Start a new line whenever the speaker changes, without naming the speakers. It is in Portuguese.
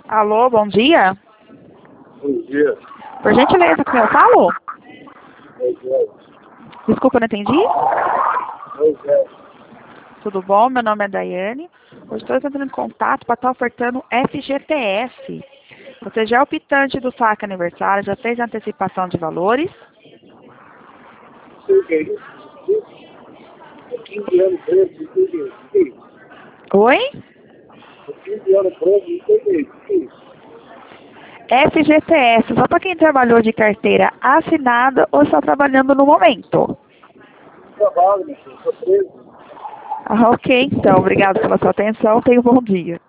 Alô, bom dia.
Bom dia.
Por gentileza, com quem eu falo? Desculpa, não entendi. Tudo bom? Meu nome é Daiane. Hoje estou entrando em contato para estar ofertando FGTS. Você já é optante do saque aniversário, já fez a antecipação de valores?
Sei que é isso. 15 anos preso, não sei o que é isso.
Oi?
15 anos preso, não sei o que é isso.
FGTS, só para quem trabalhou de carteira assinada ou só trabalhando no momento?
Trabalho, meu filho, estou preso.
Ah, ok, então. Obrigado pela sua atenção. Tenha um bom dia.